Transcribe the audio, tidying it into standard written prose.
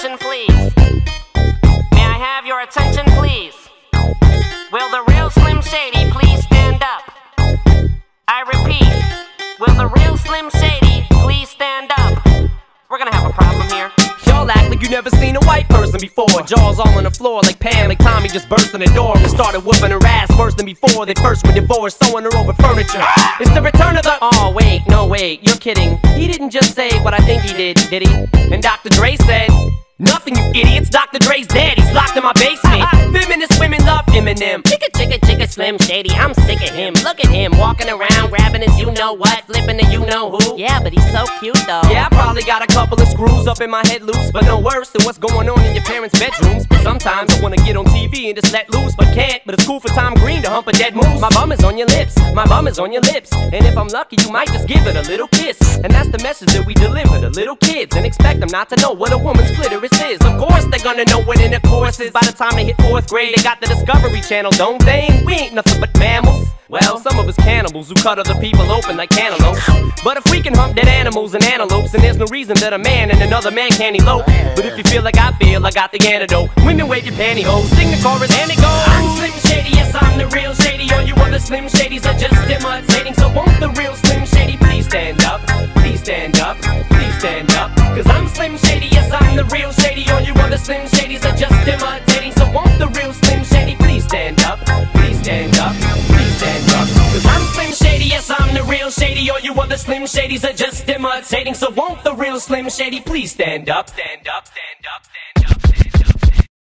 attention, please? May I have your attention, please? Will the real Slim Shady please stand up? I repeat, will the real Slim Shady please stand up? We're gonna have a problem here. Y'all act like you never seen a white person before. Jaws all on the floor like Pam, like Tommy just burst in the door and started whooping her ass worse than before. They first were divorced, sewing her over furniture. It's the return of the... Oh wait, no wait, you're kidding. He didn't just say what I think he did he? And Dr. Dre said, nothing, you idiots. Dr. Dre's dead, he's locked in my basement. Feminist women love Eminem. Chicka, chicka, chicka, Slim Shady, I'm sick of him. Look at him, walking around, grabbing his you-know-what, flipping the you-know-who. Yeah, but he's so cute, though. Yeah, I probably got a couple of screws up in my head loose, but no worse than what's going on in your parents' bedrooms. Sometimes I wanna get on TV and just let loose, but can't. But it's cool for Tom Green to hump a dead moose. My bum is on your lips, my bum is on your lips. And if I'm lucky, you might just give it a little kiss. And that's the message that we deliver to little kids, and expect them not to know what a woman's clitoris is. Of course they're gonna know what intercourse is. By the time they hit 4th grade, they got the Discovery Channel, don't they? We ain't nothing but mammals. Well, some of us cannibals who cut other people open like cantaloupes. But if we can hump dead animals and antelopes, then there's no reason that a man and another man can't elope. But if you feel like I feel, I got the antidote. Women wave your pantyhose, sing the chorus and it goes. I'm Slim Shady, yes I'm the real Shady. All you other Slim Shadys are just imitating. So won't the real Slim Shady please stand up? Please stand up, please stand up. Cause I'm Slim Shady, yes I'm the real Shady. All you other Slim Shadys are just imitating. So won't the real Slim Shady please stand up? Please stand up, please stand up. Cause I'm Slim Shady, yes I'm the real Shady. All you other Slim Shadys are just imitating. So won't the real Slim Shady please stand up? Stand up, stand up, stand up.